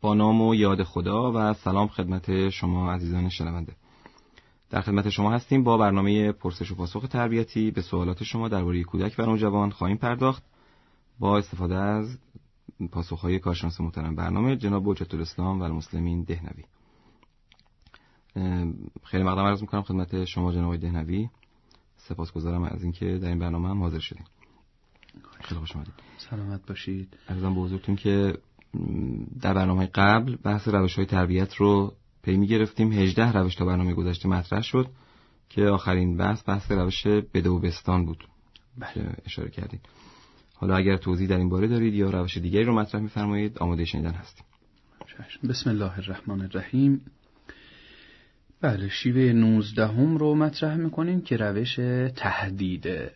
با نام و یاد خدا و سلام خدمت شما عزیزان شنونده. در خدمت شما هستیم با برنامه پرسش و پاسخ تربیتی. به سوالات شما درباره کودک و نوجوان خواهیم پرداخت با استفاده از پاسخ‌های کارشناس محترم برنامه جناب حجت الاسلام و المسلمین دهنوی. خیلی مقدم عرض می‌کنم خدمت شما جناب دهنوی. سپاسگزارم از اینکه در این برنامه هم حاضر شدید. خیلی خوش اومدید. سلامت باشید. عرضم به حضورتون که در برنامه قبل بحث روش‌های تربیت رو پی می‌گرفتیم. 18 روش تا برنامه گذشته مطرح شد که آخرین بحث روش بده و بستان بود که اشاره کردید. حالا اگر توضیح در این باره دارید یا روش دیگری رو مطرح می‌فرمایید آماده شنیدن هستیم. بسم الله الرحمن الرحیم. بله، شیوه 19 رو مطرح می‌کنیم که روش تهدیده.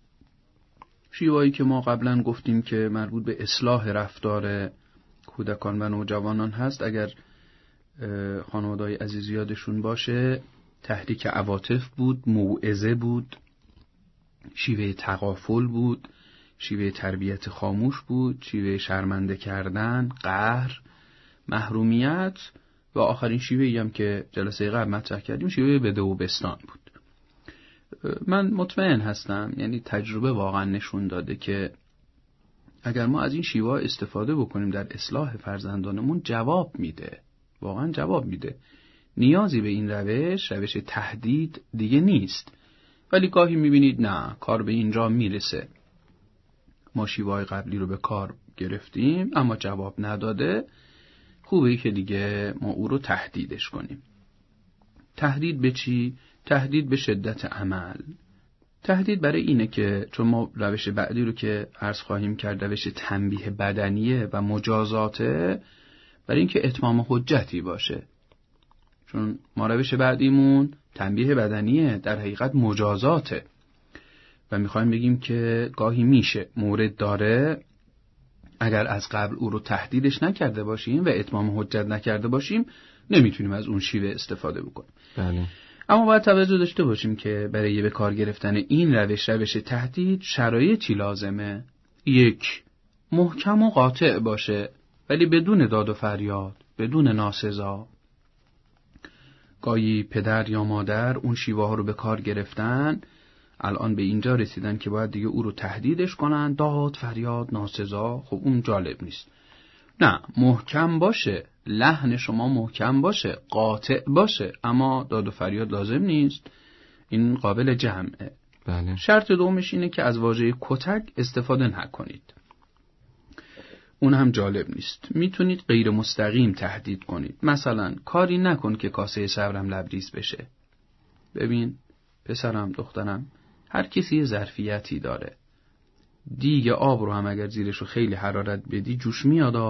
شیوهایی که ما قبلا گفتیم که مربوط به اصلاح رفتار کودکان و نوجوانان هست، اگر خانواده‌های عزیز یادشون باشه، تحریک عواطف بود، موعظه بود، شیوه تغافل بود، شیوه تربیت خاموش بود، شیوه شرمنده کردن، قهر، محرومیت و آخرین شیوهی هم که جلسه قبل مطرح کردیم شیوه بده و بستان بود. من مطمئن هستم، یعنی تجربه واقعا نشون داده که اگر ما از این شیوه استفاده بکنیم در اصلاح فرزندانمون جواب میده، واقعا جواب میده. نیازی به این روش تهدید دیگه نیست. ولی گاهی میبینید نه، کار به اینجا میرسه، ما شیوه‌های قبلی رو به کار گرفتیم اما جواب نداده، خوبه که دیگه ما او رو تهدیدش کنیم. تهدید به چی؟ تهدید به شدت عمل. تهدید برای اینه که چون ما روش بعدی رو که عرض خواهیم کرد روش تنبیه بدنیه و مجازاته، برای اینکه اتمام حجتی باشه. چون ما روش بعدیمون تنبیه بدنیه، در حقیقت مجازاته و میخوایم بگیم که گاهی میشه مورد داره، اگر از قبل او رو تهدیدش نکرده باشیم و اتمام حجت نکرده باشیم نمیتونیم از اون شیوه استفاده بکنیم. بله. اما باید توجه داشته باشیم که برای به کار گرفتن این روش تهدید شرایطی لازمه. 1. محکم و قاطع باشه ولی بدون داد و فریاد، بدون ناسزا. گاهی پدر یا مادر اون شیوه ها رو به کار گرفتن، الان به اینجا رسیدن که باید دیگه او رو تهدیدش کنن، داد، فریاد، ناسزا. خب اون جالب نیست. نه، محکم باشه، لحن شما محکم باشه، قاطع باشه، اما داد و فریاد لازم نیست. این قابل جمعه. بله. شرط دومش اینه که از واژه کتک استفاده نکنید. اون هم جالب نیست. میتونید غیر مستقیم تهدید کنید. مثلا کاری نکن که کاسه صبرم لبریز بشه. ببین پسرم، دخترم، هر کسی یه ظرفیتی داره. دیگه آب رو هم اگر زیرش رو خیلی حرارت بدی جوش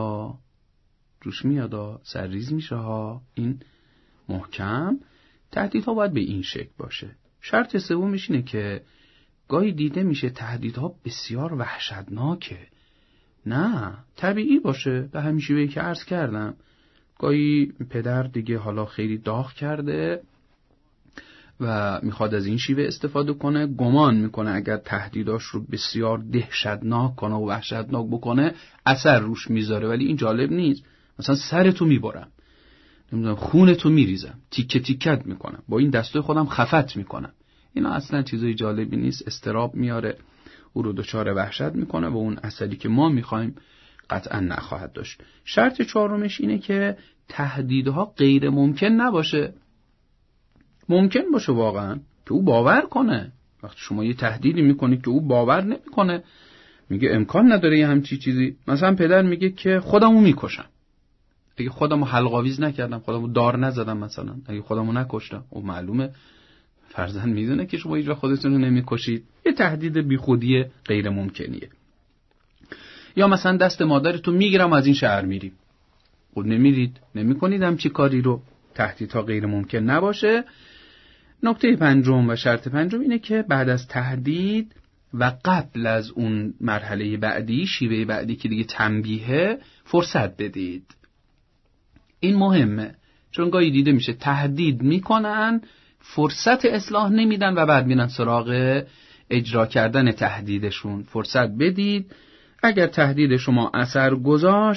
میادا، سرریز میشه ها. این محکم. تهدیدها باید به این شکل باشه. شرط سومش اینه که گاهی دیده میشه تهدیدها بسیار وحشتناکه. نه، طبیعی باشه. به همین شیوهی که عرض کردم، گاهی پدر دیگه حالا خیلی داغ کرده و میخواد از این شیوه استفاده کنه، گمان میکنه اگر تهدیداش رو بسیار دهشتناک کنه و وحشتناک بکنه اثر روش میذاره، ولی این جالب نیست. مثلا سرتو میبرم، نمیدونم خونتو میریزم، تیکه تیکت میکنم، با این دستای خودم خفت میکنم. اینا اصلا چیزای جالبی نیست، استراب میاره، او رو دچار وحشت میکنه و اون اثری که ما میخوایم قطعا نخواهد داشت. شرط چهارمش اینه که تهدیدها غیر ممکن نباشه. ممکن باشه واقعا که او باور کنه. وقتی شما یه تهدیدی میکنید که او باور نمیکنه، میگه امکان نداره یه همچی چیزی. مثلا پدر میگه که خودمو میکشم اگه خودمو حلق‌آویز نکردم، خودمو دار نزدم، مثلا اگه خودمو نکشتم. او معلومه فرزند میدونه که شما هیچ وقت خودتون رو نمیکشید. یه تهدید بیخودی غیر ممکنیه. یا مثلا دست مادرتو میگیرم از این شهر میریم. خود نمیرید، نمیکنید همچی کاری رو. تهدیدها غیر ممکن نباشه. نکته پنجم و شرط پنجم اینه که بعد از تهدید و قبل از اون مرحله بعدی، شیوه بعدی که دیگه تنبیه، فرصت بدید. این مهمه، چون گاهی دیده میشه تهدید میکنن، فرصت اصلاح نمیدن و بعد میرن سراغ اجرا کردن تهدیدشون. فرصت بدید. اگر تهدید شما اثر گذاشت،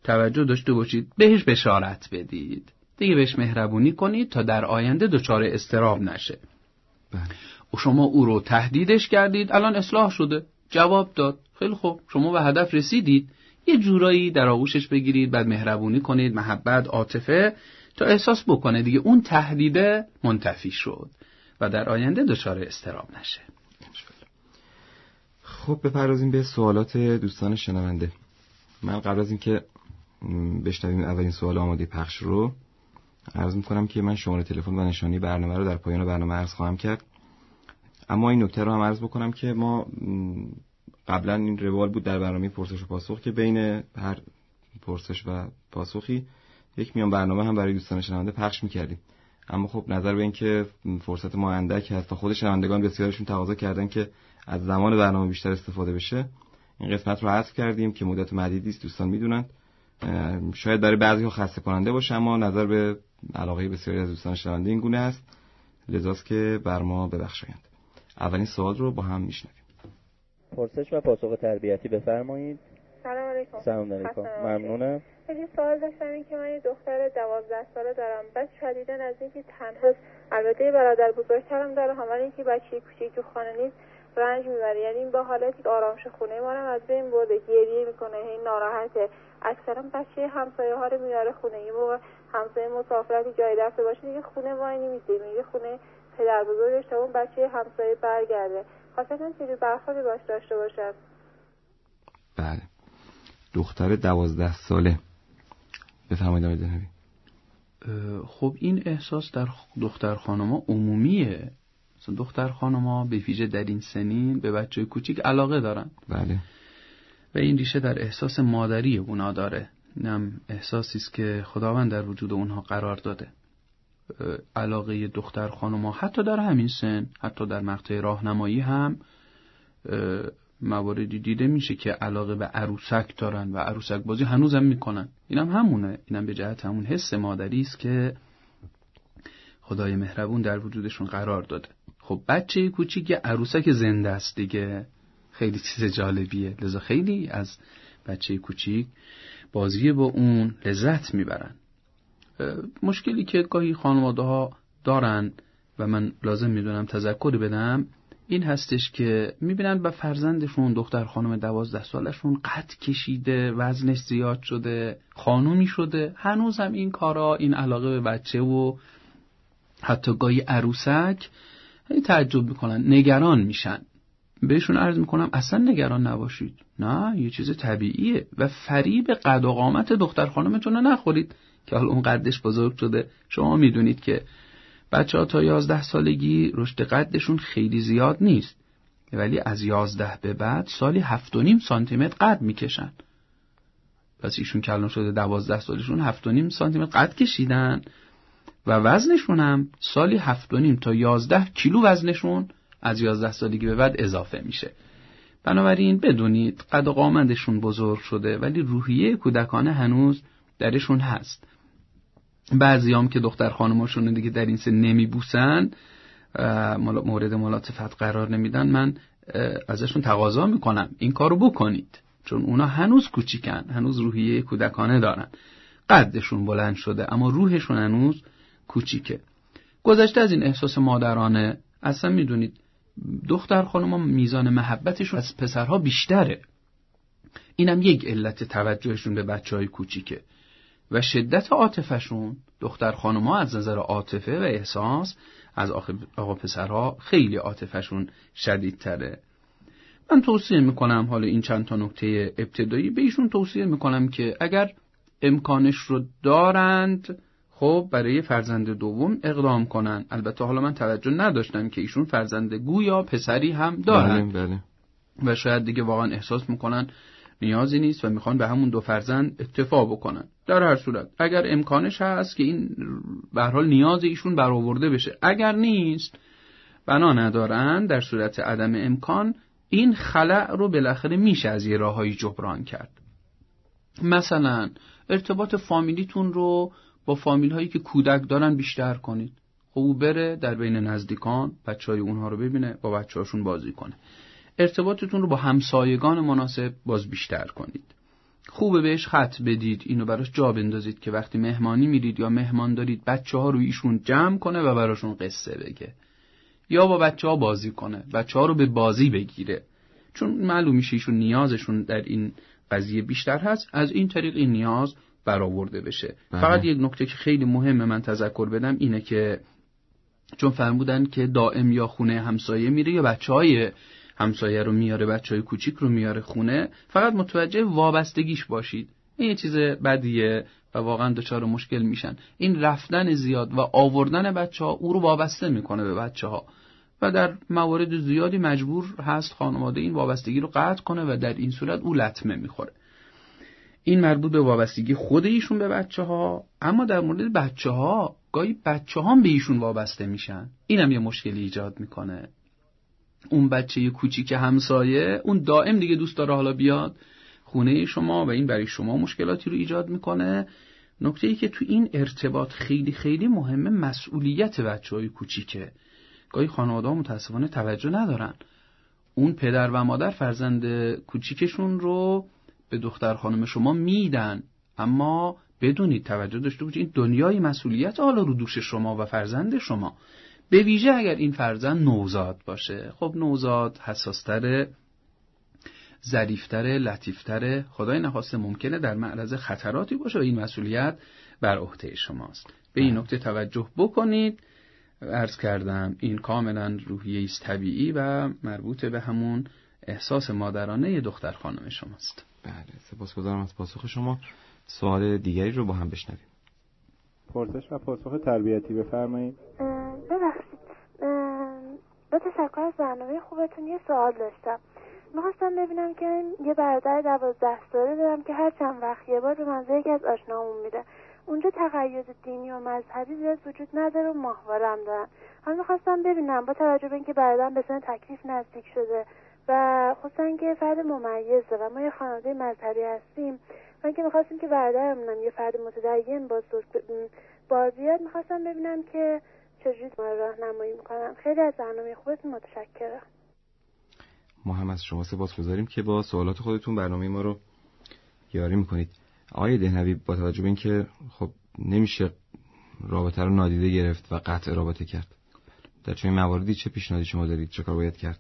توجه داشته باشید، بهش بشارت بدید، دیگه بهش مهربونی کنید تا در آینده دچار اضطراب نشه. و شما او رو تهدیدش کردید، الان اصلاح شده، جواب داد، خیلی خوب، شما به هدف رسیدید. یه جورایی در آغوشش بگیرید، بعد مهربونی کنید، محبت، عاطفه، تا احساس بکنه دیگه اون تهدیده منتفی شد و در آینده دچار اضطراب نشه. خب بپردازیم به سوالات دوستان شنونده. من قبل از اینکه بشنویم اولین سوال آماده پخش رو، عرض می‌کنم که من شماره تلفن و نشانی برنامه رو در پایان برنامه عرض خواهم کرد. اما این نکته رو هم عرض بکنم که ما قبلا این روال بود در برنامه پرسش و پاسخ که بین هر پرسش و پاسخی یک میان برنامه هم برای دوستان شنونده پخش می‌کردیم. اما خب نظر به این که فرصت ما اندک هست و خود شنوندگان بسیارشون تقاضا کردن که از زمان برنامه بیشتر استفاده بشه، این قسمت رو حذف کردیم که مدت مدیدی است، دوستان میدونن. شاید برای بعضی‌ها خسته کننده باشه، اما نظر به علاقه بسیاری از دوستان شنونده این گونه است، لذاست که بر ما ببخشایند. اولین سوال رو با هم میشنویم. پرسش و پاسخ تربیتی بفرمایید. سلام علیکم. سلام علیکم. ممنونم. یه سوال داشتم، این که من یه دختر 12 ساله دارم، بعد شدیداً از اینکه تنهاست، البته برادر بزرگترم داره، همین اینکه بچه کوچیک تو خانه نیست رنج میبره، یعنی این با حالتی که آرامش خونه ما رو از بین برده، گریه میکنه، هی ناراحته. اکثرا بچه همسایه ها رو میاره خونه، این موقع همسایه مسافرتی جای رفته باشه دیگه خونه وای نمیده، میگه خونه پدر بزرگش تا اون بچه همسایه برگرده. خاصتا چیزی برخوردی باش داشته باشن. بله، دختر 12 ساله، بفرمایید آقای دهنوی. خب این احساس در دختر خانما عمومیه. مثلا دختر خانما به ویژه در این سنین به بچه کوچیک علاقه دارن. بله. و این ریشه در احساس مادری اونا داره. اینم احساسی است که خداوند در وجود اونها قرار داده. علاقه دختر خانما حتی در همین سن، حتی در مقطع راهنمایی هم مواردی دیده میشه که علاقه به عروسک دارن و عروسک بازی هنوزم میکنن. اینم همونه، اینم به جهت همون حس مادری است که خدای مهربون در وجودشون قرار داده. خب بچه کوچیک یه عروسک زنده است دیگه، خیلی چیز جالبیه، لذا خیلی از بچه کوچیک بازی با اون لذت میبرن. مشکلی که گاهی خانواده ها دارن و من لازم میدونم تذکری بدم این هستش که میبینن به فرزندشون، دختر خانم 12 سالشون قد کشیده، وزنش زیاد شده، خانومی شده، هنوز هم این کارا، این علاقه به بچه و حتی گاهی عروسک تعجب میکنن، نگران میشن. بهشون عرض میکنم اصلا نگران نباشید، نه، یه چیز طبیعیه و فریب قد و قامت دختر خانمتون رو نخورید که حالا اون قدش بزرگ شده. شما میدونید که بچه ها تا 11 سالگی رشد قدشون خیلی زیاد نیست، ولی از 11 به بعد سالی 7.5 سانتی متر قد میکشن. پس ایشون که الان شده 12 سالشون 7.5 سانتی متر قد کشیدن و وزنشون هم سالی 7.5 تا 11 کیلو وزنشون از 11 سالگی به بعد اضافه میشه. بنابراین بدونید قد و قامتشون بزرگ شده ولی روحیه کودکانه هنوز درشون هست. بعضیام که دختر خانماشون دیگه در این سن نمیبوسن، مورد ملاطفت قرار نمیدن، من ازشون تقاضا میکنم این کارو بکنید، چون اونا هنوز کوچیکن، هنوز روحیه کودکانه دارن، قدشون بلند شده اما روحشون هنوز کوچیکه. گذشته از این احساس مادرانه، اصلا میدونید دختر خانم‌ها میزان محبتشون از پسرها بیشتره. اینم یک علت توجهشون به بچهای کوچیکه و شدت عاطفه‌شون، دختر خانم‌ها از نظر عاطفه و احساس از آقا پسرها خیلی عاطفه‌شون شدیدتره. من توصیه میکنم، حالا این چند تا نکته ابتدایی به ایشون توصیه میکنم که اگر امکانش رو دارند خب برای فرزند دوم اقدام کنن. البته حالا من توجه نداشتم که ایشون فرزند گویا پسری هم دارن. بله. و شاید دیگه واقعا احساس میکنن نیازی نیست و میخوان به همون دو فرزند اکتفا بکنن. در هر صورت اگر امکانش هست که این به هر حال نیاز ایشون برآورده بشه، اگر نیست، بنا ندارن، در صورت عدم امکان این خلأ رو بالاخره میشه از یه راهایی جبران کرد. مثلا ارتباط فامیلیتون رو با فامیل هایی که کودک دارن بیشتر کنید. خب او بره در بین نزدیکان بچهای اونها رو ببینه، با بچه‌هاشون بازی کنه. ارتباطتون رو با همسایگان مناسب باز بیشتر کنید. خوبه بهش خط بدید، اینو براش جا بندازید که وقتی مهمانی میرید یا مهمان دارید بچه‌ها رو ایشون جمع کنه و براشون قصه بگه، یا با بچه‌ها بازی کنه، بچه‌ها رو به بازی بگیره، چون معلوم میشه ایشون نیازشون در این قضیه بیشتر هست، از این طریق این نیاز برآورده بشه. فقط یک نکته که خیلی مهمه من تذکر بدم اینه که چون فرمودن که دائم یا خونه همسایه میره یا بچهای همسایه رو میاره، بچهای کوچیک رو میاره خونه، فقط متوجه وابستگیش باشید. این یه چیز بدیه و واقعا دچار مشکل میشن. این رفتن زیاد و آوردن بچه‌ها او رو وابسته میکنه به بچه‌ها و در موارد زیادی مجبور هست خانواده این وابستگی رو قطع کنه و در این صورت او لطمه میخوره. این مربوط به وابستگی خود ایشون به بچه‌ها، اما در مورد بچه‌ها گاهی بچه‌ها هم به ایشون وابسته میشن. اینم یه مشکلی ایجاد میکنه. اون بچه کوچیک همسایه اون دائم دیگه دوست داره حالا بیاد خونه شما و این برای شما مشکلاتی رو ایجاد میکنه. نکته‌ای که تو این ارتباط خیلی خیلی مهمه مسئولیت بچه‌های کوچیکه. گاهی خانواده‌ها متأسفانه توجه ندارن. اون پدر و مادر فرزند کوچیکشون رو به دختر خانم شما میدن، اما بدونید توجه داشته باشید این دنیای مسئولیت حالا رو دوش شما و فرزند شما، به ویژه اگر این فرزند نوزاد باشه. خب نوزاد حساستره، ظریفتره، لطیفتره، خدای نخواسته ممکنه در معرض خطراتی باشه و این مسئولیت بر عهده شماست. به این نکته توجه بکنید. عرض کردم این کاملا روحیه است طبیعی و مربوط به همون احساس مادرانه دختر خانم شماست. بله، سپاسگزارم از پاسخ شما. سوال دیگری رو با هم بشنویم. پرسش و پاسخ تربیتی بفرمایید. ببخشید، با تشکر از برنامه خوبتون یه سوال داشتم. می‌خواستم ببینم که یه برادر 12 ساله دارم که هر چند وقت یه بار به منزل یکی از آشنامون میره. اونجا تقیید دینی و مذهبی زیاد وجود نداره و ماهواره هم دارن. من می‌خواستم ببینم با توجه به اینکه برادرم به سن تکلیف نزدیک شده و خصوصا که فرد ممیزه و ما یه خانواده مذهبی هستیم و اینکه می‌خواستیم که برادرمونم یه فرد متدین باز بیاد، می‌خواستم ببینم که چجوری ما راهنمایی می‌کنن. خیلی از برنامه خوبتون متشکرم. ما هم از شما سپاسگزاریم که با سوالات خودتون برنامه ما رو یاری میکنید. آقای دهنوی، با توجه به اینکه خب نمیشه رابطه رو نادیده گرفت و قطع رابطه کرد، در چه مواردی چه پیشنهادی شما دارید؟ چه کار باید کرد؟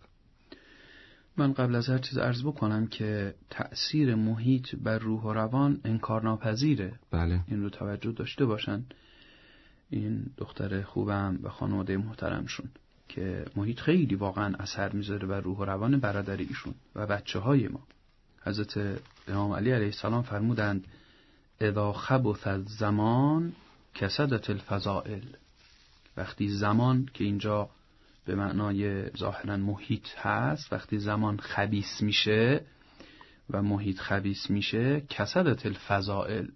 من قبل از هر چیز عرض بکنم که تأثیر محیط بر روح و روان انکارناپذیره. بله. این رو توجه داشته باشن این دختر خوبم و خانواده محترمشون که محیط خیلی واقعا اثر میذاره بر روح و روان برادر ایشون و بچه‌های ما. حضرت امام علی علیه السلام فرمودند اذا خبث الزمان کسدت الفضائل. وقتی زمان که اینجا به معنای ظاهرا محیط هست، وقتی زمان خبیث میشه و محیط خبیث میشه، کسدت الفضائل،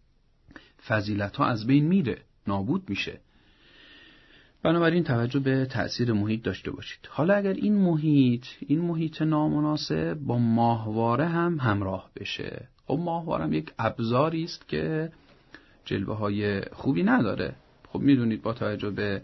فضیلت ها از بین میره، نابود میشه. بنابراین توجه به تأثیر محیط داشته باشید. حالا اگر این محیط نامناسب با ماهواره هم همراه بشه، خب ماهواره هم یک ابزاری است که جلوه های خوبی نداره. خب میدونید با توجه به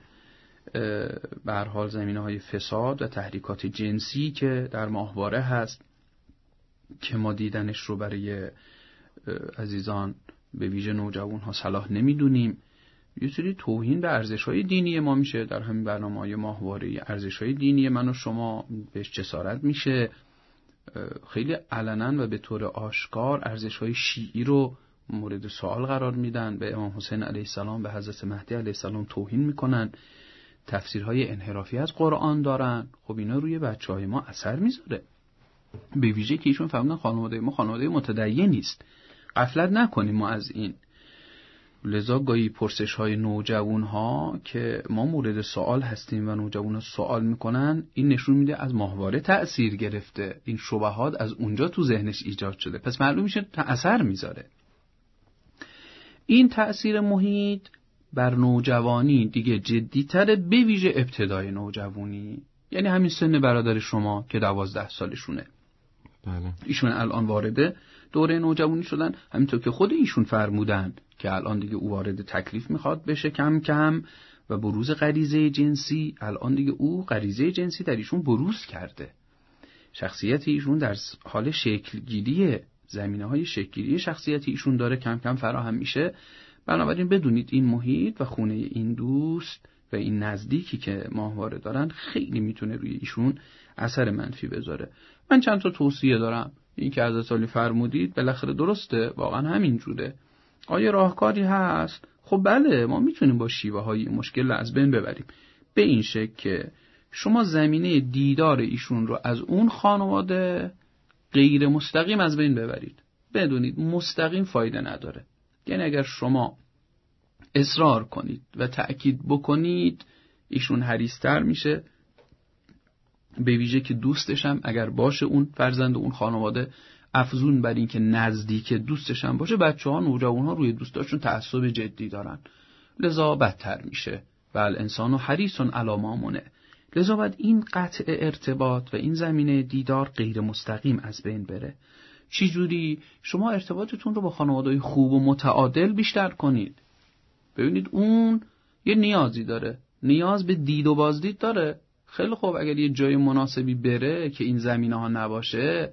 هر حال زمینه‌های فساد و تحریکات جنسی که در ماهواره هست که ما دیدنش رو برای عزیزان به ویژه نوجوان‌ها صلاح نمیدونیم، یه سری توهین به ارزش‌های دینی ما میشه. در همین برنامه‌های ماهواره ارزش‌های دینی من و شما بهش جسارت میشه، خیلی علنا و به طور آشکار ارزش‌های شیعی رو مورد سوال قرار میدن، به امام حسین علیه السلام، به حضرت مهدی علیه السلام توهین میکنن، تفسیرهای انحرافی از قرآن دارن. خب اینا روی بچه‌های ما اثر میذاره، به ویژه که ایشون فرمودن خانواده ما خانواده متدینی است. غفلت نکنیم ما از این. لذا گاهی پرسش‌های نوجوان‌ها که ما مورد سوال هستیم و نوجوان‌ها سوال میکنن، این نشون میده از ماهواره تأثیر گرفته، این شبهات از اونجا تو ذهنش ایجاد شده، پس معلوم میشه اثر میذاره. این تأثیر محیط بر نوجوانی دیگه جدی‌تره، به ویژه ابتدای نوجوانی، یعنی همین سن برادر شما که 12 سالشونه. بله. ایشون الان وارد دوره نوجوانی شدن، همینطور که خود ایشون فرمودن که الان دیگه او وارد تکلیف میخواد بشه کم کم و بروز غریزه جنسی، الان دیگه او غریزه جنسی در ایشون بروز کرده، شخصیت ایشون در حال شکل گیریه، زمینه‌های شکل‌گیری شخصیتی ایشون داره کم کم فراهم میشه. بنابراین بدونید این محیط و خونه این دوست و این نزدیکی که ماهواره دارن خیلی میتونه روی ایشون اثر منفی بذاره. من چند تا توصیه دارم. این که حضرت علی فرمودید بالاخره درسته، واقعا همین جوره. آیا راهکاری هست؟ خب بله، ما میتونیم با شیوه‌های مشکل از بین ببریم. به این شکل که شما زمینه دیدار ایشون رو از اون خانواده غیر مستقیم از بین ببرید. بدونید مستقیم فایده نداره. یعنی اگر شما اصرار کنید و تأکید بکنید ایشون حریص‌تر میشه، به ویژه که دوستش هم اگر باشه اون فرزند اون خانواده، افزون بر این که نزدیک دوستش هم باشه، بچه‌ها نوجوان‌ها روی دوستاشون تعصب جدی دارن، لذا بدتر میشه. و الانسان حریص علی ما منع. لذا باید این قطع ارتباط و این زمینه دیدار غیر مستقیم از بین بره. چی جوری؟ شما ارتباطتون رو با خانواده‌های خوب و متعادل بیشتر کنید. ببینید اون یه نیازی داره، نیاز به دید و بازدید داره. خیلی خوب، اگر یه جای مناسبی بره که این زمینه‌ها نباشه،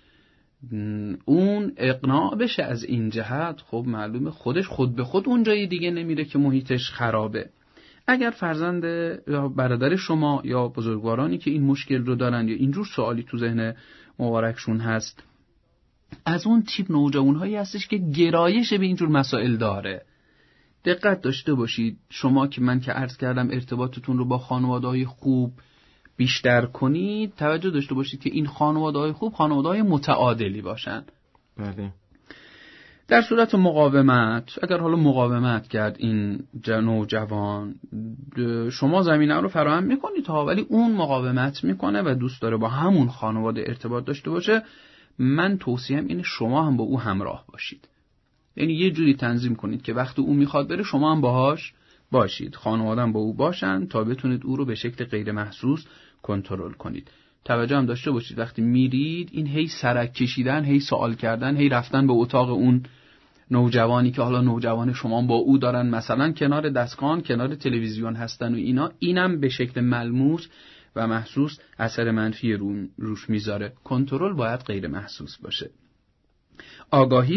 اون اقناع بشه از این جهت، خب معلومه خودش خود به خود اون جای دیگه نمیره که محیطش خرابه. اگر فرزند یا برادر شما یا بزرگوارانی که این مشکل رو دارن یا اینجور سوالی تو ذهن مبارکشون هست، از اون تیپ نوجوان‌هایی هستش که گرایش به اینجور مسائل داره، دقت داشته باشید. شما که من که عرض کردم ارتباطتون رو با خانواده‌های خوب بیشتر کنید، توجه داشته باشید که این خانواده‌های خوب خانواده‌های متعادلی باشن. بله. در صورت مقاومت، اگر حالا مقاومت کرد این نوجوان، شما زمینه رو فراهم میکنید ها، ولی اون مقاومت میکنه و دوست داره با همون خانواده ارتباط داشته باشه، من توصیهم اینه شما هم با او همراه باشید. یعنی یه جوری تنظیم کنید که وقتی او میخواد بره شما هم باهاش باشید، خانواده هم با او باشن تا بتونید او رو به شکل غیر محسوس کنترل کنید. توجه هم داشته باشید وقتی میرید این هی سرک کشیدن، هی سوال کردن، هی رفتن به اتاق اون نوجوانی که حالا نوجوان شما با او دارن مثلا کنار دستگاه، کنار تلویزیون هستن و اینا، اینم به شکل ملموس و محسوس اثر منفی روش میذاره. کنترل باید غیر محسوس باشه. آگاهی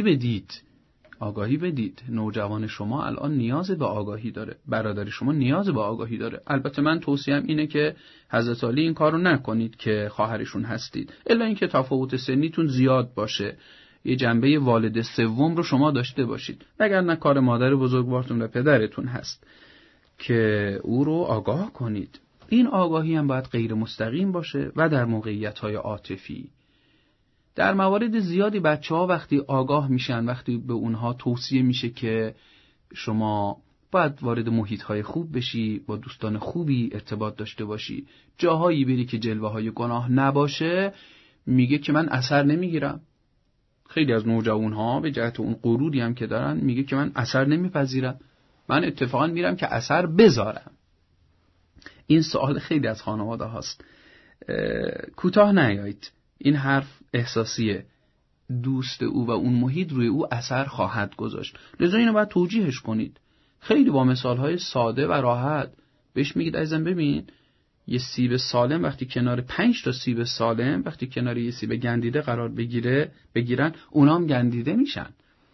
بدید. نوجوان شما الان نیاز به آگاهی داره، برادر شما نیاز به آگاهی داره. البته من توصیهم اینه که حضرت علی این کارو نکنید که خواهرشون هستید، الا اینکه تفاوت سنیتون زیاد باشه، یه جنبه والد سوم رو شما داشته باشید، وگرنه کار مادر بزرگوارتون و پدرتون هست که او رو آگاه کنید. این آگاهی هم باید غیر مستقیم باشه و در موقعیت‌های عاطفی. در موارد زیادی بچه‌ها وقتی آگاه میشن، وقتی به اونها توصیه میشه که شما باید وارد محیط‌های خوب بشی، با دوستان خوبی ارتباط داشته باشی، جاهایی بری که جلوه‌های گناه نباشه، میگه که من اثر نمیگیرم. خیلی از نوجوان‌ها به جهت اون غروری هم که دارن میگه که من اثر نمیپذیرم، من اتفاقا میرم که اثر بذارم. این سوال خیلی از خانواده هاست. کوتاه نیایید، این حرف احساسیه. دوست او و اون محیط روی او اثر خواهد گذاشت، لذا اینو باید توجیهش کنید. خیلی با مثالهای ساده و راحت بهش میگید عزیزم ببین، یه سیب سالم وقتی کنار 5 تا سیب سالم وقتی کنار یه سیب گندیده قرار بگیرن، اونام گندیده میشن.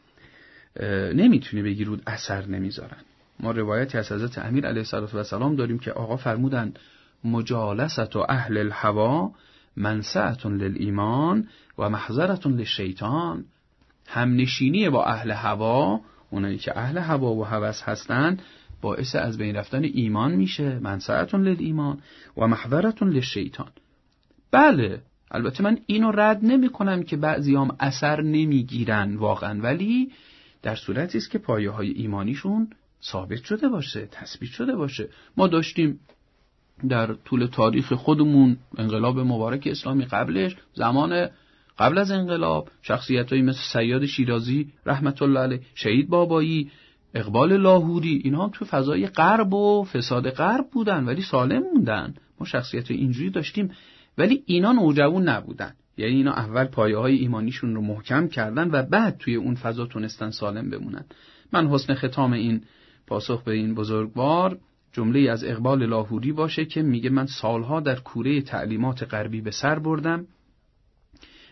نمیتونی بگی رود اثر نمیذارن. ما روایتی از حضرت امیر علیه السلام داریم که آقا فرمودن مجالست و اهل الهوا منسعة للایمان و محضرة للشیطان. همنشینی با اهل هوا، اونایی که اهل هوا و هوس هستن، باعث از بین رفتن ایمان میشه، منسعة للایمان و محضرة للشیطان. بله، البته من اینو رد نمی کنم که بعضیام اثر نمیگیرن واقعا، ولی در صورتی است که پایه های ایمانیشون ثابت شده باشه، تثبیت شده باشه. ما داشتیم در طول تاریخ خودمون انقلاب مبارک اسلامی، قبلش، زمان قبل از انقلاب، شخصیتایی مثل سیاد شیرازی رحمت الله علیه، شهید بابایی، اقبال لاهوری، اینها تو فضای غرب و فساد غرب بودن ولی سالم موندن. ما شخصیتای اینجوری داشتیم ولی اینا نوجوان نبودن. یعنی اینا اول پایه‌های ایمانیشون رو محکم کردن و بعد توی اون فضا تونستن سالم بمونن. من حسن ختام این پاسخ به این بزرگوار جمله از اقبال لاهوری باشه که میگه من سالها در کوره تعلیمات غربی به سر بردم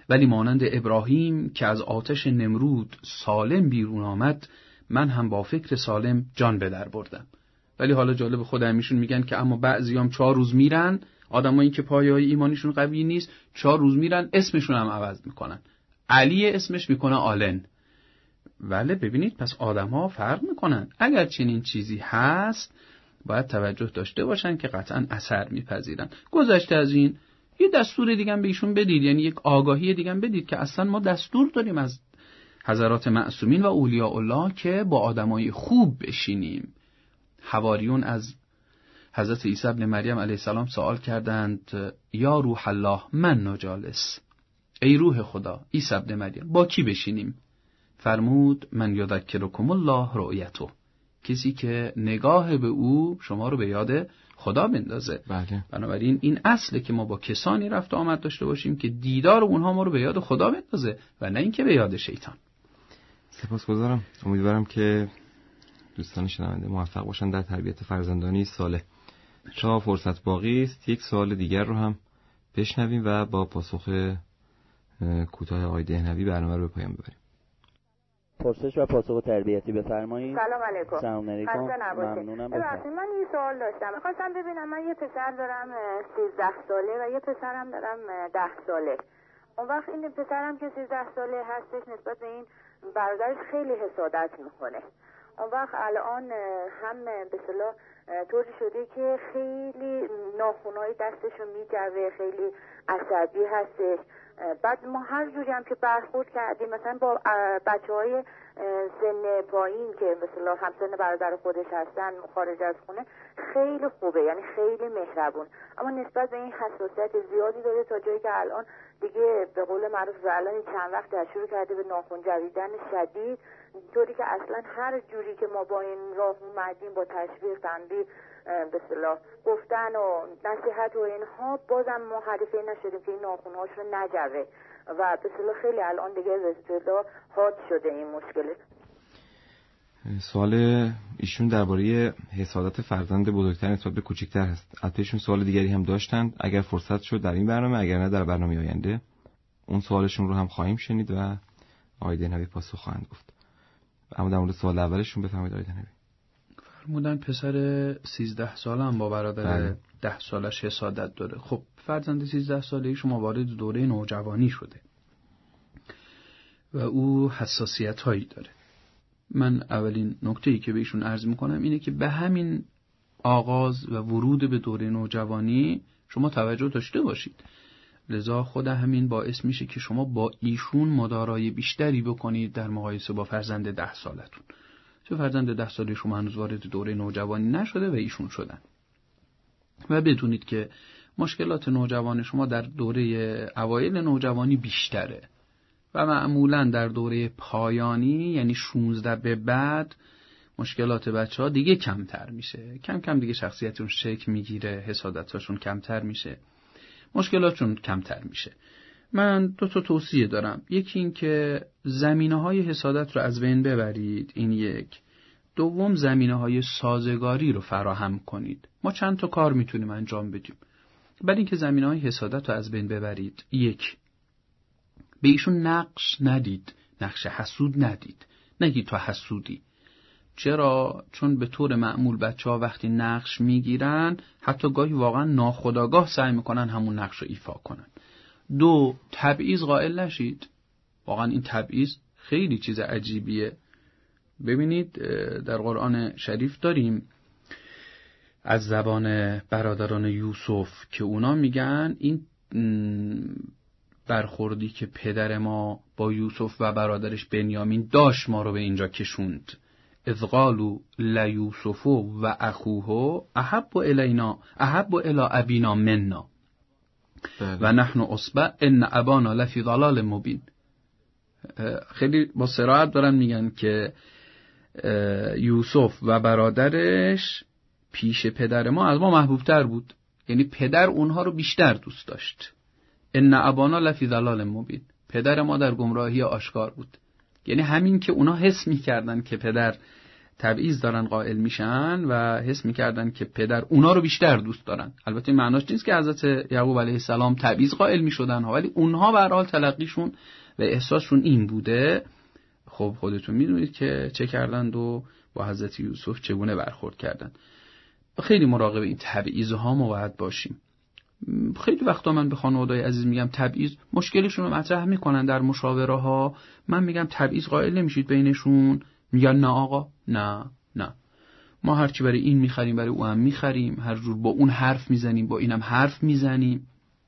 ولی مانند ابراهیم که از آتش نمرود سالم بیرون آمد، من هم با فکر سالم جان به در بردم. ولی حالا جالب، خود همیشون میگن که اما بعضیام 4 روز میرن، آدمایی که پایه‌های ایمانیشون قوی نیست 4 روز میرن اسمشون هم عوض میکنن، علی اسمش میکنه آلن. ولی ببینید پس آدم‌ها فرق میکنن. اگر چنین چیزی هست باید توجه داشته باشن که قطعا اثر میپذیرن. گذشته از این یه دستور دیگه هم به ایشون بدید، یعنی یک آگاهی دیگه هم بدید که اصلا ما دستور داریم از حضرات معصومین و اولیاء الله که با آدمای خوب بشینیم. حواریون از حضرت عیسی ابن مریم علیه السلام سوال کردند یا روح الله من نجالس، ای روح خدا عیسی ابن مریم با کی بشینیم؟ فرمود من یذکرکم الله رؤیته، کسی که نگاه به او شما رو به یاد خدا بندازه. بله. بنابراین این اصله که ما با کسانی رفت آمد داشته باشیم که دیدار اونها ما رو به یاد خدا بندازه و نه اینکه به یاد شیطان. سپاسگزارم. امیدوارم که دوستان شنونده موفق باشن در تربیت فرزندانی صالح. تا فرصت باقی است یک سوال دیگر رو هم بشنویم و با پاسخ کوتاه آقای دهنوی برنامه رو به پایان ببریم. پرسش و پاسخ تربیتی بفرمایید. سلام علیکم. سلام علیکم. ممنونم. ببخشید من یه سوال داشتم. می‌خواستم ببینم، من یه پسر دارم 13 ساله و یه پسرم دارم 10 ساله. اون وقت این پسرم که 13 ساله هستش نسبت به این برادرش خیلی حسادت میکنه. اون وقت الان هم به اصطلاح طوری شده که خیلی ناخنای دستشو میجوه، خیلی عصبی هستش. بعد ما هر جوری هم که برخورد کردیم مثلا با بچه‌های سن پایین که مثلا همسن برادر خودش هستن خارج از خونه خیلی خوبه، یعنی خیلی مهربون، اما نسبت به این حساسیت زیادی داره تا جایی که الان دیگه به قول معروف الان چند وقت شروع کرده به ناخن جویدن شدید، طوری که اصلا هر جوری که ما با این راه اومدیم با تشویق تنبیه به اصطلاح گفتن و نصیحت و اینها بازم ما حریفه نشدیم که این ناخن‌هاش رو نجوه و به اصطلاح خیلی الان دیگه به اصطلاح حاد شده این مشکل. سوال ایشون درباره حسادت فرزند بزرگتر نسبت به کوچکتر هست. البته ایشون سوال دیگری هم داشتند، اگر فرصت شد در این برنامه، اگر نه در برنامه آینده اون سوالشون رو هم خواهیم شنید و آقای دهنوی پاسخ خواهند گفت. اما در مورد سوال اولشون بفرمایید آقای دهنوی. فرمودن پسر 13 ساله هم با برادر 10 سالش حسادت داره. خب فرزند 13 ساله شما وارد دوره نوجوانی شده و او حساسیت هایی داره. من اولین نکته‌ای که بهشون عرض میکنم اینه که به همین آغاز و ورود به دوره نوجوانی شما توجه داشته باشید. لذا خود همین باعث میشه که شما با ایشون مدارای بیشتری بکنید در مقایسه با فرزند 10 سالتون. چون فرزند 10 ساله شما هنوز وارد دوره نوجوانی نشده و ایشون شدن. و بدونید که مشکلات نوجوان شما در دوره اوایل نوجوانی بیشتره و معمولا در دوره پایانی یعنی 16 به بعد مشکلات بچه‌ها دیگه کمتر میشه. کم کم دیگه شخصیتشون شکل میگیره، حسادتاشون کمتر میشه، مشکلاتشون کمتر میشه. من 2 تا توصیه دارم. یکی این که زمینه‌های حسادت رو از بین ببرید، این یک. دوم زمینه‌های سازگاری رو فراهم کنید. ما چند تا کار میتونیم انجام بدیم. برای اینکه زمینه‌های حسادت رو از بین ببرید، یک، به ایشون نقش ندید، نقش حسود ندید. نگید تو حسودی. چرا؟ چون به طور معمول بچه‌ها وقتی نقش میگیرن حتی گاهی واقعا ناخودآگاه سعی میکنن همون نقش رو ایفا کنن. 2، تبعیض قائل نشید. واقعا این تبعیض خیلی چیز عجیبیه. ببینید در قرآن شریف داریم از زبان برادران یوسف که اونا میگن این برخوردی که پدر ما با یوسف و برادرش بنیامین داشت ما رو به اینجا کشوند. اذ قالوا لیوسف و اخوه احب الینا احب الی ابینا منا و نحن عصبه ان ابانا لفی ضلال مبین. خیلی با صراحت دارن میگن که یوسف و برادرش پیش پدر ما از ما محبوب تر بود، یعنی پدر اونها رو بیشتر دوست داشت. ان ابانا لفی ضلال مبین، پدر ما در گمراهی آشکار بود. یعنی همین که اونا حس می‌کردن که پدر تبعیض دارن قائل میشن و حس میکردن که پدر اونا رو بیشتر دوست دارن. البته این معناش نیست که حضرت یعقوب علیه السلام تبعیض قائل میشدن، ولی اونها به هر حال تلقیشون و احساسشون این بوده. خب خودتون میدونید که چه کردند و با حضرت یوسف چگونه برخورد کردند. خیلی مراقب این تبعیض ها ما باید باشیم. خیلی وقتا من به خانواده‌های عزیز میگم تبعیض، مشکلشون رو مطرح میکنن در مشاوره ها، من میگم تبعیض قائل نمیشید بینشون، میگن نه آقا، نه ما هرچی برای این میخریم برای اون هم میخریم، هر جور با اون حرف میزنیم با اینم حرف میزنیم.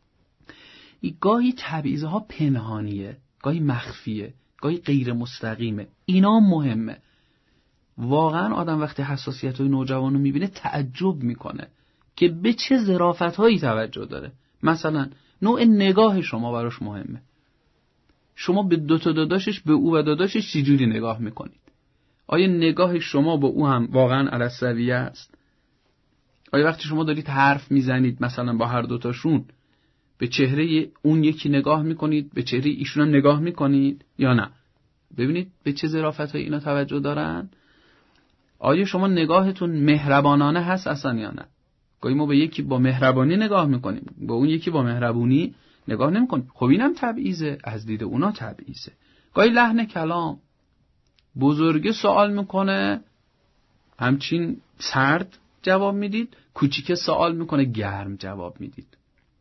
گاهی تبعیض ها پنهانیه، گاهی مخفیه، گاهی غیر مستقیمه. اینا مهمه. واقعا آدم وقتی حساسیت های نوجوانو میبینه تعجب میکنه که به چه ظرافت هایی توجه داره. مثلا نوع نگاه شما براش مهمه. شما به دو تا داداشش، به او و داداشش چجوری نگاه میکنید؟ آیا نگاه شما با او هم واقعا علی السویه است؟ آیا وقتی شما دارید حرف میزنید مثلا با هر دوتاشون به چهره اون یکی نگاه میکنید، به چهره ایشون هم نگاه میکنید یا نه؟ ببینید به چه ظرافت‌های اینا توجه دارن. آیا شما نگاهتون مهربانانه هست اصلا یا نه؟ گاهی ما به یکی با مهربانی نگاه میکنیم، با اون یکی با مهربونی نگاه نمیکنیم. خب اینم تبعیضه، از دید اونا تبعیضه. گاهی لحن کلام، بزرگه سوال میکنه همچین سرد جواب میدید، کوچیکه سوال میکنه گرم جواب میدید.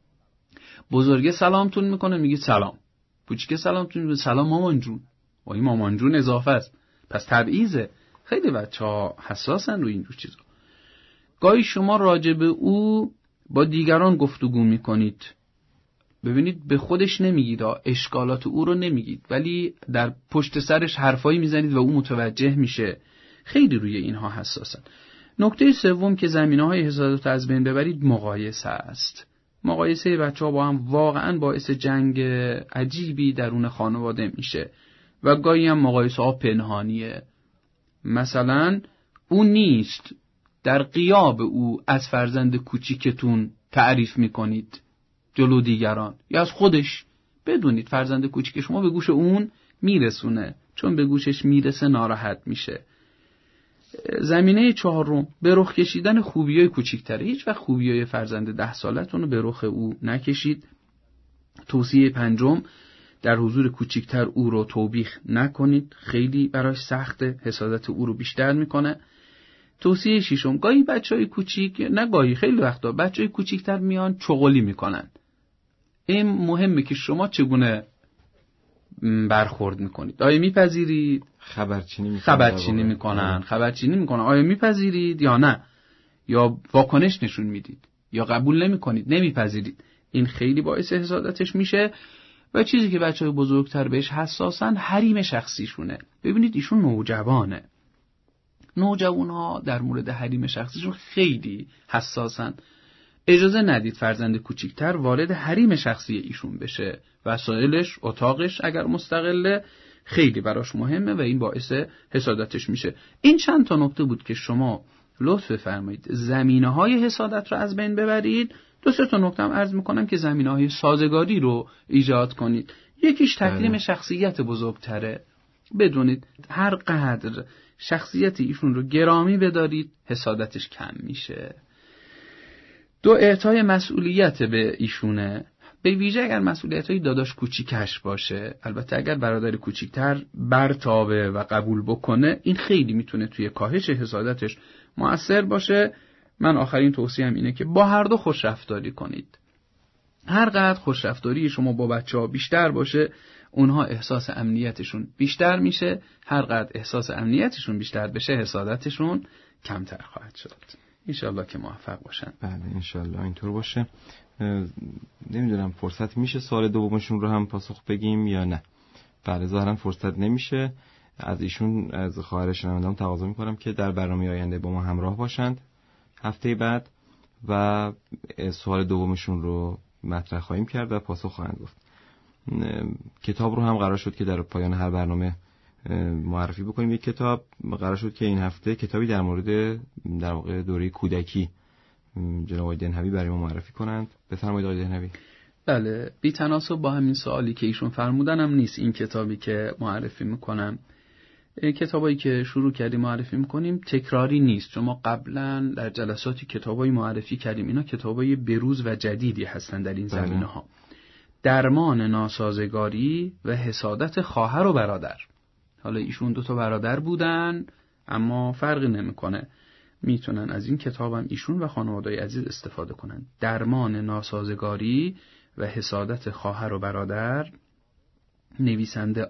بزرگه سلامتون میکنه میگید سلام، کوچیکه سلامتون میگه سلام مامان جون. و این مامان جون اضافه است، پس تبعیضه. خیلی بچه‌ها حساسن روی اینجور چیزا. گاهی شما راجع به او با دیگران گفتگو میکنید، ببینید به خودش نمیگید، اشکالات او رو نمیگید، ولی در پشت سرش حرفایی میزنید و او متوجه میشه. خیلی روی اینها حساسن. نکته سوم که زمینه‌های حسادت از بین ببرید مقایسه است. مقایسه بچه‌ها با هم واقعاً باعث جنگ عجیبی درون خانواده میشه و گاهی هم مقایسه ها پنهانیه. مثلا او نیست، در غیاب او از فرزند کوچیکتون تعریف میکنید جلو دیگران یا از خودش. بدونید فرزند کوچیک شما به گوش اون میرسونه، چون به گوشش میرسه ناراحت میشه. زمینه چهارم به رخ کشیدن خوبیای کوچیک‌تره. هیچ وقت خوبیای فرزند 10 سالتون رو به رخ او نکشید. توصیه پنجم در حضور کوچیکتر او رو توبیخ نکنید، خیلی براش سخته، حسادت او رو بیشتر میکنه. توصیه ششم گاهی بچهای کوچیک، نه گاهی خیلی وقتا بچهای کوچیکتر میان چغلی میکنن. این مهمه که شما چگونه برخورد میکنید. آیا میپذیرید؟ خبرچینی میکنن. آیا میپذیرید یا نه؟ یا واکنش نشون میدید یا قبول نمیکنید، نمیپذیرید. این خیلی باعث حسادتش میشه. و چیزی که بچهای بزرگتر بهش حساسن حریم شخصیشونه. ببینید ایشون نوجوانه. نوجوانها در مورد حریم شخصیشون خیلی حساسن. اجازه ندید فرزند کوچیکتر وارد حریم شخصی ایشون بشه. وسایلش، اتاقش اگر مستقله خیلی براش مهمه و این باعث حسادتش میشه. این چند تا نکته بود که شما لطف فرمایید زمینه‌های حسادت رو از بین ببرید. 2-3 تا نکته هم عرض میکنم که زمینه‌های سازگاری رو ایجاد کنید. یکیش تکریم شخصیت بزرگتره. بدونید هر قدر شخصیت ایشون رو گرامی بدارید حسادتش کم میشه. 2 اعطای مسئولیت به ایشونه، به ویژه اگر مسئولیت‌های داداش کوچیکش باشه. البته اگر برادر کوچیکتر برتابه و قبول بکنه این خیلی میتونه توی کاهش حسادتش مؤثر باشه. من آخرین توصیه‌ام اینه که با هر دو خوش رفتاری کنید. هر قدر خوش رفتاری شما با بچه‌ها بیشتر باشه اونها احساس امنیتشون بیشتر میشه. هر قدر احساس امنیتشون بیشتر بشه حسادتشون کمتر خواهد شد. انشالله که موفق باشن. بله انشالله اینطور باشه. نمیدونم فرصت میشه سوال دومشون رو هم پاسخ بگیم یا نه؟ بله ظاهرا فرصت نمیشه. از ایشون از خواهر شنونده‌ام تقاضا میکنم که در برنامه آینده با ما همراه باشند هفته بعد و سوال دومشون رو مطرح خواهیم کرد و پاسخ خواهند گفت. کتاب رو هم قرار شد که در پایان هر برنامه معرفی بکنیم. یک کتاب قرار شد که این هفته کتابی در مورد در واقع دوره کودکی جناب آقای دهنوی برای ما معرفی کنند. بفرمایید آقای دهنوی. بله، بی تناسب با همین سوالی که ایشون فرمودن هم نیست این کتابی که معرفی میکنم. کتابایی که شروع کردیم معرفی میکنیم تکراری نیست، چون ما قبلا در جلساتی کتابایی معرفی کردیم. اینا کتابای بروز و جدیدی هستن در این زمینه ها. درمان ناسازگاری و حسادت خواهر و برادر. حالا ایشون 2 برادر بودن اما فرقی نمیکنه، میتونن از این کتاب هم ایشون و خانواده‌ی عزیز استفاده کنن. درمان ناسازگاری و حسادت خواهر و برادر، نویسنده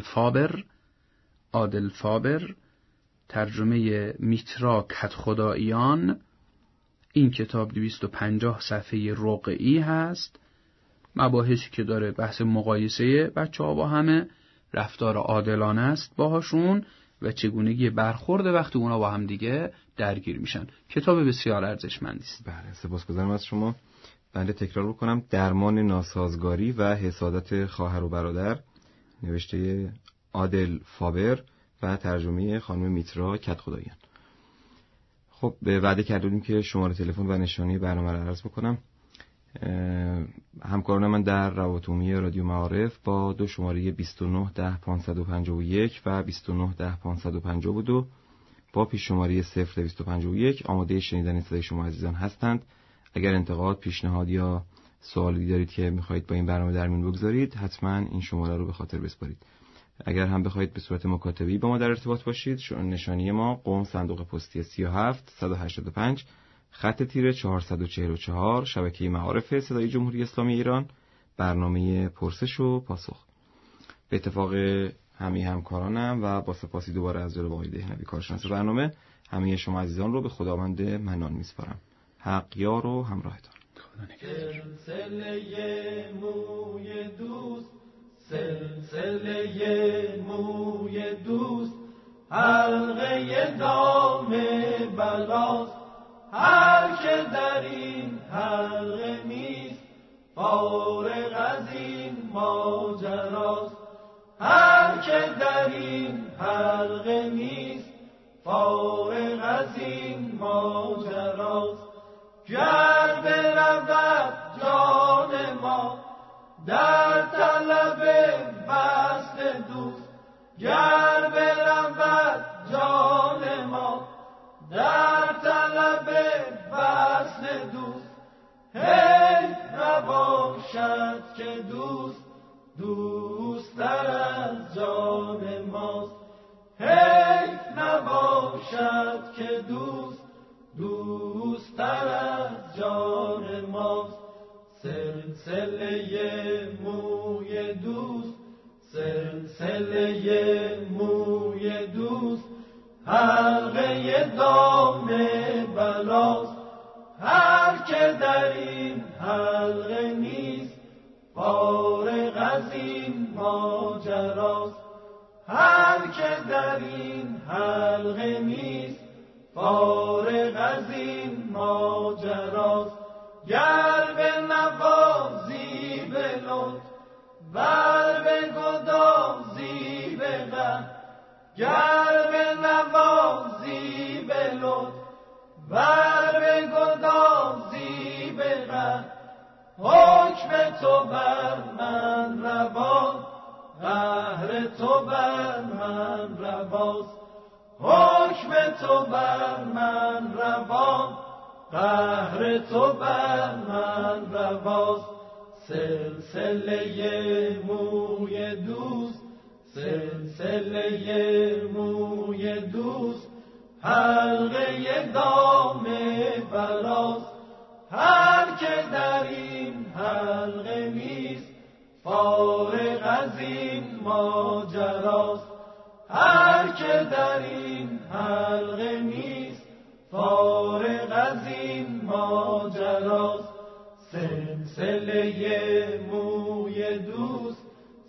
عادل فابر، ترجمه میترا کدخداییان. این کتاب 250 صفحه رقعی هست. مباحثی که داره بحث مقایسه بچه‌ها با همه، رفتار عادلانه است باهاشون و چگونگی برخورد وقتی اونا با هم دیگه درگیر میشن. کتاب بسیار ارزشمندی است. بله، سپاسگزارم از شما. بنده تکرار بکنم: درمان ناسازگاری و حسادت خواهر و برادر، نوشته عادل فابر و ترجمه خانم میترا کدخداییان. خب به وعده کردیم که شماره تلفن و نشانی برنامه رو عرض بکنم. همکاران من در روابط عمومی رادیو معارف با 2 شماره 29 10 551 و 29 10 552 با پیش شماره 0251 آماده شنیدن صدای شما عزیزان هستند. اگر انتقاد، پیشنهاد یا سوالی دارید که میخواهید با این برنامه در میون بگذارید، حتما این شماره رو به خاطر بسپارید. اگر هم بخواهید به صورت مکاتبه‌ای با ما در ارتباط باشید، نشانی ما قم صندوق پستی 37 185 خط تیره 444 شبکه معارف صدای جمهوری اسلامی ایران، برنامه پرسش و پاسخ. به اتفاق همه همکارانم و با سپاسی دوباره از جناب آقای دهنوی کارشناس برنامه، همه شما عزیزان رو به خداوند منان میسپارم. حق یار و همراهتان. سلسله موی دوست، سلسله موی دوست، حلقه دام بلاست. هر که در این حلقه نیست فارغ از این ماجراست. هر که در این حلقه نیست فارغ از این ماجراست. گر برود جان ما در طلب وصل دوست، گر برود جان ما در طلب وصل دوست، هی نباشد که دوست دوست‌تر از جان ماست. هی نباشد که دوست دوست‌تر از جان ماست. سلسله موی دوست، سلسله موی دوست، حلقه دام بلاست. هر که در این حلقه نیست فارغ از این ماجراست. هر که در این حلقه نیست فارغ از این ماجراست. گر به نوازی به لطف ور به گدازی به غم، گر به نوازی به لطف ور به گدازی به غم، حکم تو بر من رواست، قهر تو بر من رواست. حکم تو بر من رواست، قهر تو بر من رواست. سلسله موی دوست، سلسله موی دوست، حلقه دام بلاست. هر که در این حلقه نیست فارغ از این ماجراست. هر که در این حلقه نیست فارغ از این ماجراست. سلسله موی دوست،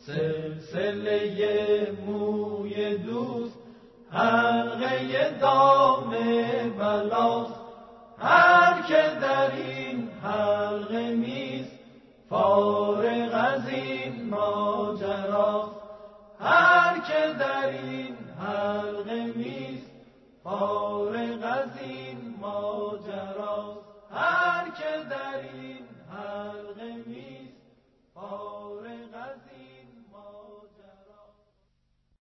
سلسله موی دوست، حلقه دام بلاست. هر که در این حلقه نیست فارغ از این ماجراست. هر که در این حلقه نیست فارغ